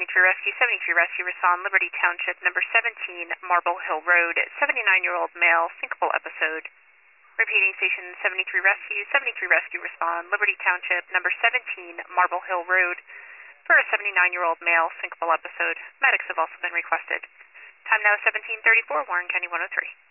73 Rescue, 73 Rescue, respond, Liberty Township, number 17, Marble Hill Road, 79-year-old male, syncopal episode. Repeating, station 73 Rescue, 73 Rescue, respond, Liberty Township, number 17, Marble Hill Road, for a 79-year-old male, syncopal episode. Medics have also been requested. Time now 17:34, Warren County 103.